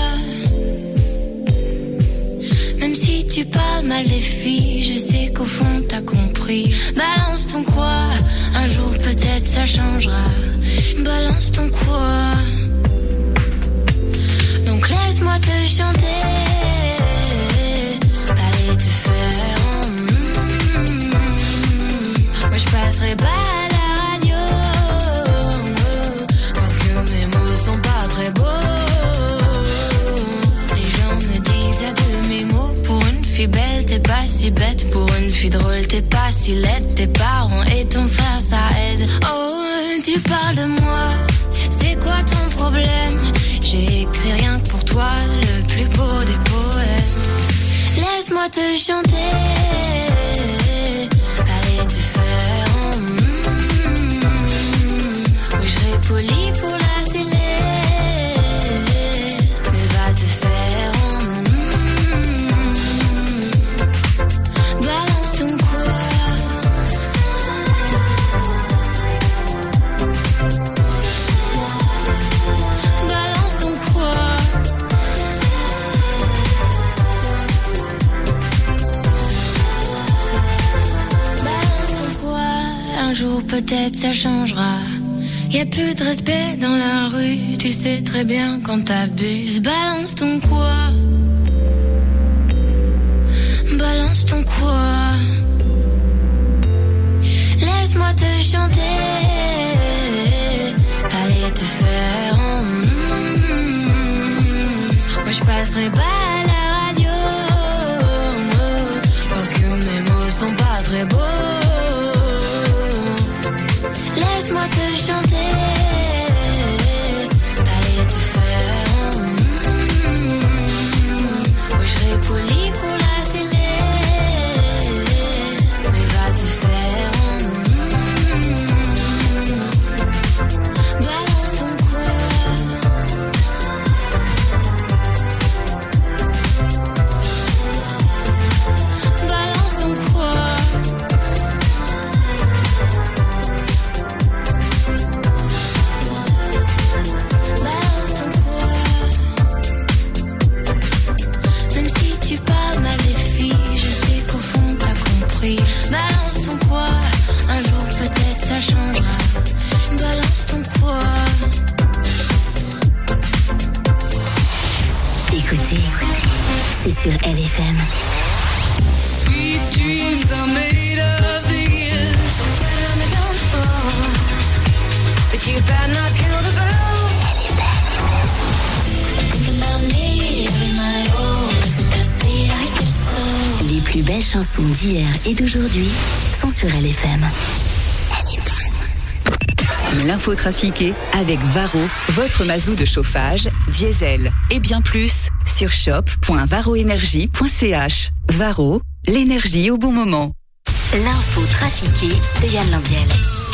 Même si tu parles mal des filles, je sais qu'au fond t'as compris. Balance ton quoi. Un jour peut-être ça changera. Balance ton quoi. Donc laisse-moi te chanter. Allez te faire mm, moi je passerai pas à la radio parce que mes mots sont pas très beaux. Les gens me disent à de mes mots. Pour une fille belle t'es pas si bête. si l'aide tes parents et ton frère ça aide. Oh, tu parles de moi, c'est quoi ton problème? J'ai écrit rien que pour toi, le plus beau des poèmes. Laisse-moi te chanter, allez te faire en mm, oui, je serai poli pour la télé, mais va te faire en mm, balance ton quoi. Balance ton quoi. Un jour peut-être ça changera. Y a plus de respect dans la rue. Tu sais très bien quand t'abuses. Balance ton quoi. Balance ton quoi. Laisse-moi te chanter. Allez te faire en mm, moi je passerai pas à la radio parce que mes mots sont pas très beaux. Laisse-moi te chanter, allez te faire en mm, moi je serai poli pour la télé, mais va te faire en mm, balance ton quoi. Balance ton quoi. Balance ton quoi, un jour peut-être ça changera. Balance ton quoi. Écoutez, c'est sur L F M. Sweet dreams are made of these. But you better not kill the groove. Think about me every night. Oh, is it that sweet I get so. Les plus belles chansons d'hier et d'aujourd'hui sont sur L F M. L'info trafiquée avec Varro, votre mazou de chauffage, diesel et bien plus sur shop point varroénergie point c h. Varro, l'énergie au bon moment. L'info trafiquée de Yann Lambiel.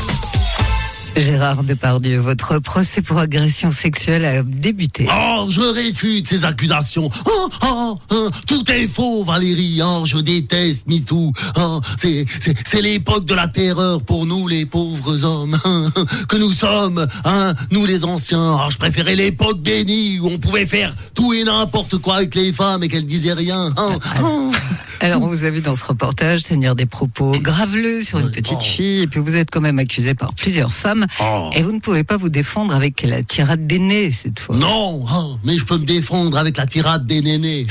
Gérard Depardieu, votre procès pour agression sexuelle a débuté. Oh, je réfute ces accusations. Oh, oh, oh, tout est faux, Valérie. Oh, je déteste MeToo. Oh, c'est, c'est, c'est l'époque de la terreur pour nous, les pauvres hommes, que nous sommes, hein, nous les anciens. Oh, je préférais l'époque bénie où on pouvait faire tout et n'importe quoi avec les femmes et qu'elles disaient rien. Oh, oh. Alors, on vous a vu dans ce reportage tenir des propos graveleux sur une petite fille, et puis vous êtes quand même accusé par plusieurs femmes, oh. Et vous ne pouvez pas vous défendre avec la tirade des nez cette fois. Non, oh, mais je peux me défendre avec la tirade des nénés.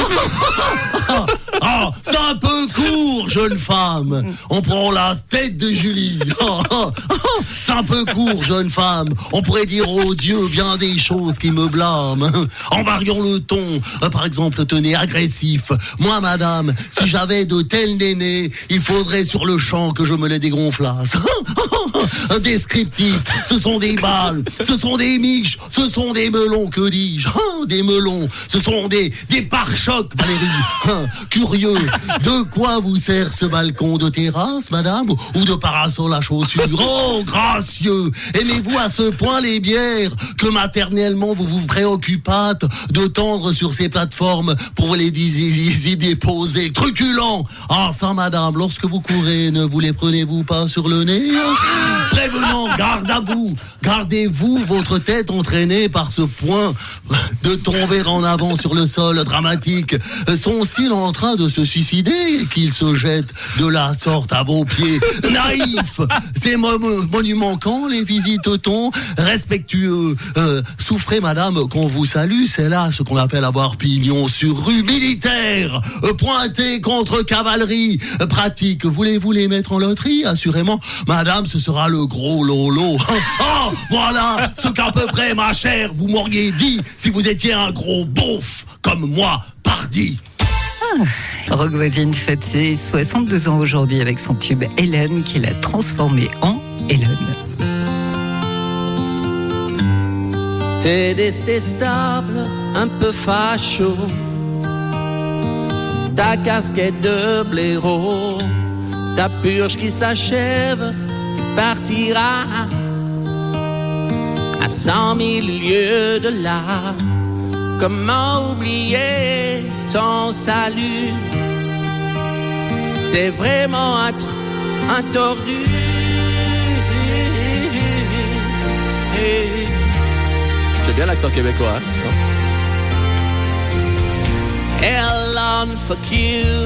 Oh, oh, c'est un peu court, jeune femme. On prend la tête de Julie. Oh, oh, oh, c'est un peu court, jeune femme. On pourrait dire oh Dieu bien des choses qui me blâment. En variant le ton, par exemple, tenez, agressif. Moi, madame, si j'avais de tels nénés, il faudrait sur le champ que je me les dégonflasse. Descriptif, ce sont des balles, ce sont des miches, ce sont des melons, que dis-je, hein, des melons, ce sont des, des pare-chocs, Valérie. Hein, curieux, de quoi vous sert ce balcon de terrasse, madame, ou de parasol à chaussures? Oh, gracieux, aimez-vous à ce point les bières que maternellement vous vous préoccupâtes de tendre sur ces plateformes pour les y déposer? Truculent. Ah, ça, madame, lorsque vous courez, ne vous les prenez-vous pas sur le nez? Prévenant, garde à vous, gardez-vous votre tête entraînée par ce point de tomber en avant sur le sol dramatique. Sont-ils en train de se suicider et qu'ils se jettent de la sorte à vos pieds? Naïf, ces mon- monuments quand les visite-t-on? Respectueux, euh, souffrez madame qu'on vous salue, c'est là ce qu'on appelle avoir pignon sur rue. Militaire, euh, pointé contre cavalerie, euh, pratique, voulez-vous les mettre en loterie? Assurément, madame, ce sera le gros lolo. Oh, voilà ce qu'à peu près, ma chère, vous m'auriez dit si vous étiez un gros beauf comme moi, pardi. Ah, Rock Voisine fête ses soixante-deux ans aujourd'hui avec son tube Hélène qui l'a transformée en Hélène. T'es détestable, un peu facho. Ta casquette de blaireau, ta purge qui s'achève, tu partiras à cent mille lieues de là. Comment oublier ton salut? T'es vraiment un, un tordu. J'ai bien l'accent québécois. Hein? Elon, fuck you.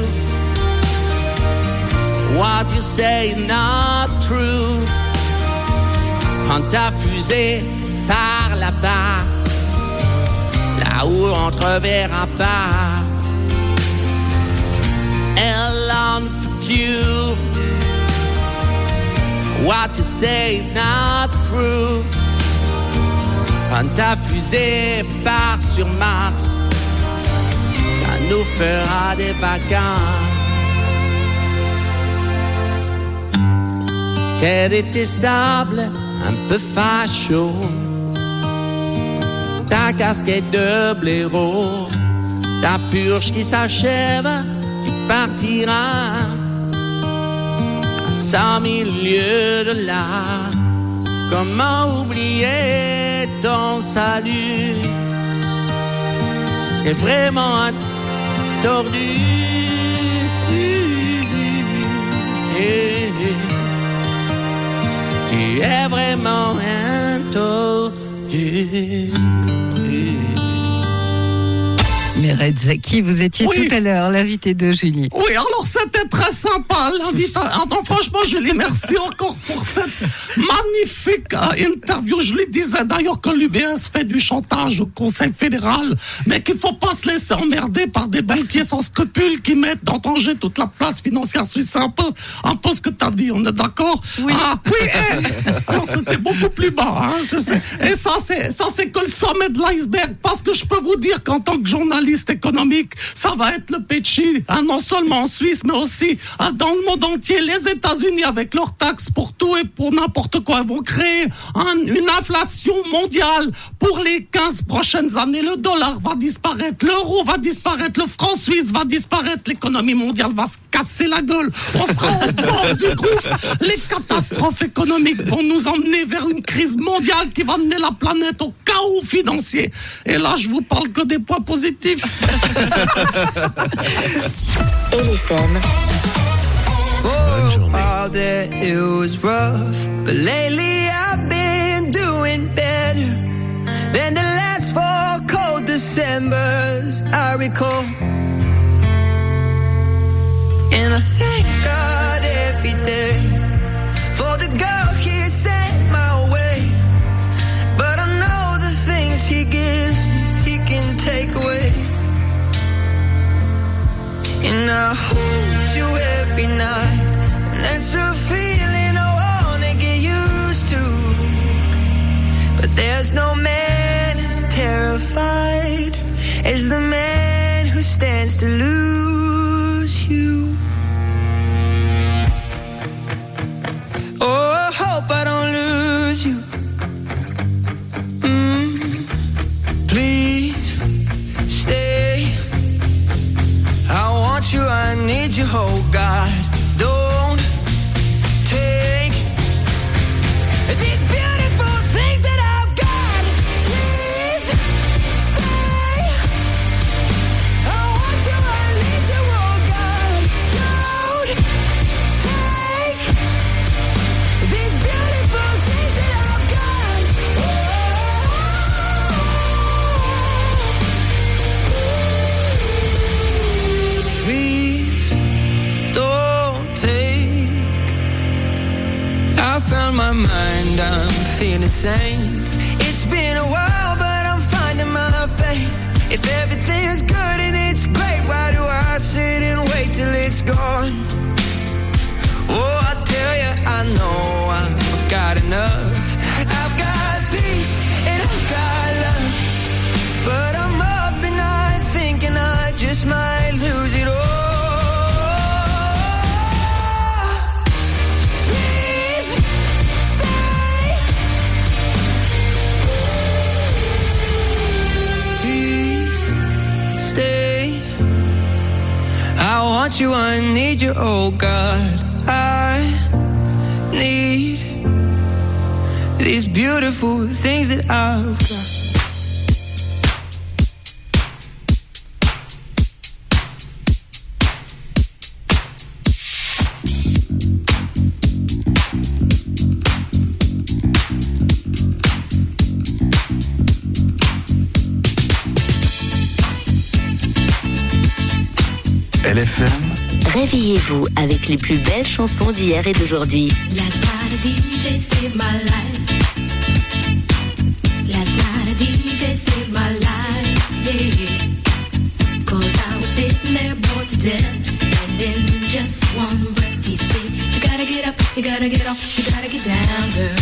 What you say not true. Prends ta fusée par là-bas, là où on te reverra pas. Elon, fuck you. What you say not true. Prends ta fusée, pars sur Mars, ça nous fera des vacances. T'es détestable, un peu facho. Ta casquette de blaireau, ta purge qui s'achève, tu partiras à cent mille lieues de là. Comment oublier ton salut? T'es vraiment un tordu. Tu es vraiment un tordu. Mireille Zaki, vous étiez oui. tout à l'heure l'invité de Julie. Oui, alors c'était très sympa l'invité. Alors, franchement, je les remercie encore pour cette magnifique euh, interview. Je lui disais d'ailleurs que l'U B S fait du chantage au Conseil fédéral, mais qu'il ne faut pas se laisser emmerder par des banquiers sans scrupules qui mettent en danger toute la place financière suisse. C'est un peu, un peu ce que tu as dit, on est d'accord? Oui. Ah, oui, et, alors c'était beaucoup plus bas. Hein, je sais. Et ça, c'est, ça, c'est que le sommet de l'iceberg, parce que je peux vous dire qu'en tant que journaliste économique, ça va être le péchi, hein, non seulement en Suisse, mais aussi hein, dans le monde entier. Les États-Unis, avec leurs taxes pour tout et pour n'importe quoi, vont créer hein, une inflation mondiale pour les quinze prochaines années. Le dollar va disparaître, l'euro va disparaître, le franc suisse va disparaître, l'économie mondiale va se casser la gueule. On sera au bord du gouffre. Les catastrophes économiques vont nous emmener vers une crise mondiale qui va amener la planète au chaos financier. Et là, je vous parle que des points positifs. L F M. Bonne journée. All that it was rough, but lately I've been doing better than the last four cold Decembers I recall. And I thank God every day for the girl He sent my way. But I know the things He gives me, He can take away. And I hold you every night, and that's a feeling I wanna get used to. But there's no man as terrified as the man who stands to lose you. Oh, I hope I don't lose you. Mm, please stay. I want you, I need you, oh God. Don't take these beautiful things that I've got. Please stay. I want you, I need you, oh God. Don't take these beautiful things that I've got. Please don't take. I found my mind, I'm feeling sane. It's been a while, but I'm finding my faith. If everything's good and it's great, why do I sit and wait till it's gone? Oh, I tell you, I know I've got enough. I've got peace and I've got love, but I'm up and I thinking I just might lose it all. want you, I need you, oh God. I need these beautiful things that I've got. L F M. Réveillez-vous avec les plus belles chansons d'hier et d'aujourd'hui. Last night a D J saved my life. Last night a D J saved my life, yeah. Cause I was sitting there bored to death. And in just one breath he said, you gotta get up, you gotta get off, you gotta get down, girl.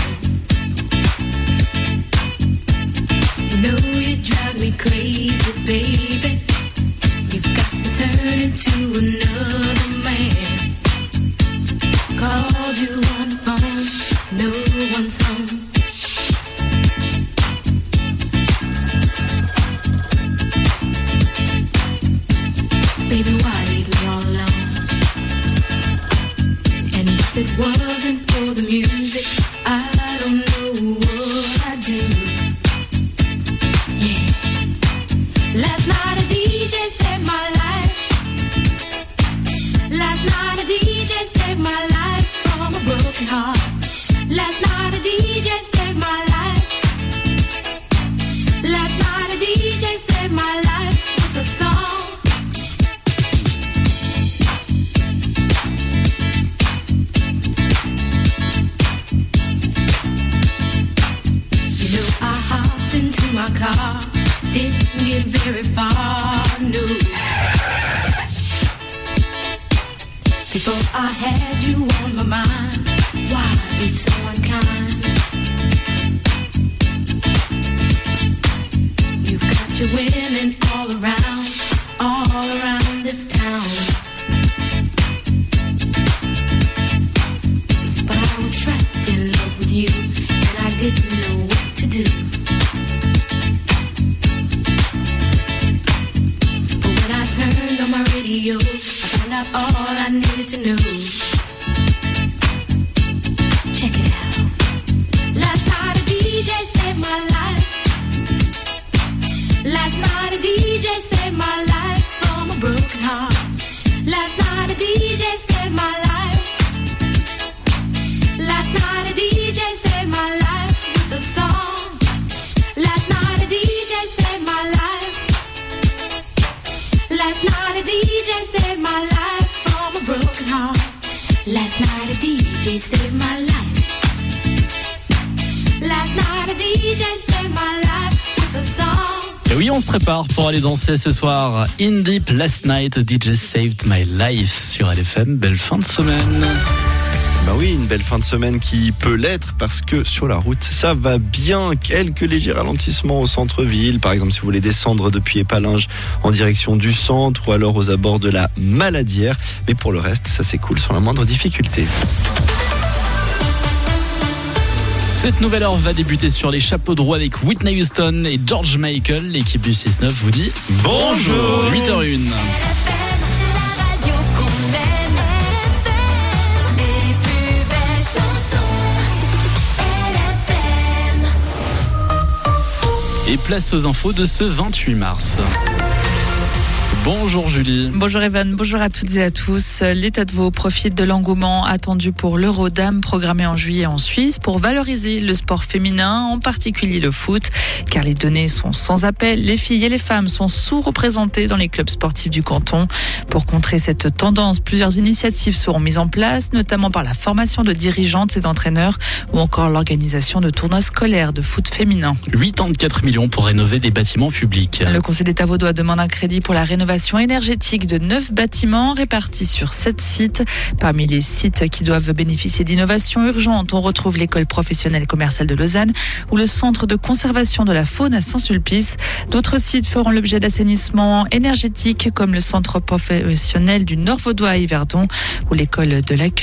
You know you drive me crazy, baby. You've got me turning to another man. Called you on the phone, no one's home. Baby, why leave me all alone? And if it wasn't for the music, I don't know what I'd do. Yeah. Last night a D J saved my life. Last night a D J saved my life from a broken heart. Last night a D J saved my life. Last night a D J saved my life with a song. You know I hopped into my car, didn't get very far, no. Before I had you on my mind, why be so unkind? You've got your women all around, all around this town. But I was trapped in love with you, and I didn't know what to do. But when I turned on my radio, I found out all I needed to know. Check it out. Last night a D J saved my life. Last night a D J saved my life from a broken heart. Last night a D J saved my life. Last night a D J saved my life with a song. Last night a D J saved my life. Last night a D J saved my life from a broken heart. Last night a D J saved my life. Last night a D J saved my life with a song. Et oui, on se prépare pour aller danser ce soir. In Deep, Last Night, D J Saved My Life sur L F M. Belle fin de semaine. Bah oui, une belle fin de semaine qui peut l'être parce que sur la route, ça va bien. Quelques légers ralentissements au centre-ville. Par exemple, si vous voulez descendre depuis Épalinges en direction du centre ou alors aux abords de la Maladière. Mais pour le reste, ça s'écoule sans la moindre difficulté. Cette nouvelle heure va débuter sur les chapeaux de roue avec Whitney Houston et George Michael. L'équipe du six neuf vous dit bonjour. huit heures une. Et place aux infos de ce vingt-huit mars. Bonjour Julie. Bonjour Evan, bonjour à toutes et à tous. L'État de Vaud profite de l'engouement attendu pour l'Eurodame programmé en juillet en Suisse pour valoriser le sport féminin, en particulier le foot, car les données sont sans appel. Les filles et les femmes sont sous-représentées dans les clubs sportifs du canton. Pour contrer cette tendance, plusieurs initiatives seront mises en place, notamment par la formation de dirigeantes et d'entraîneurs ou encore l'organisation de tournois scolaires de foot féminin. quatre-vingt-quatre millions pour rénover des bâtiments publics. Le Conseil d'État vaudois demande un crédit pour la rénovation énergétique de neuf bâtiments répartis sur sept sites. Parmi les sites qui doivent bénéficier d'innovations urgentes, on retrouve l'école professionnelle commerciale de Lausanne ou le centre de conservation de la faune à Saint-Sulpice. D'autres sites feront l'objet d'assainissement énergétique comme le centre professionnel du Nord-Vaudois à Yverdon ou l'école de la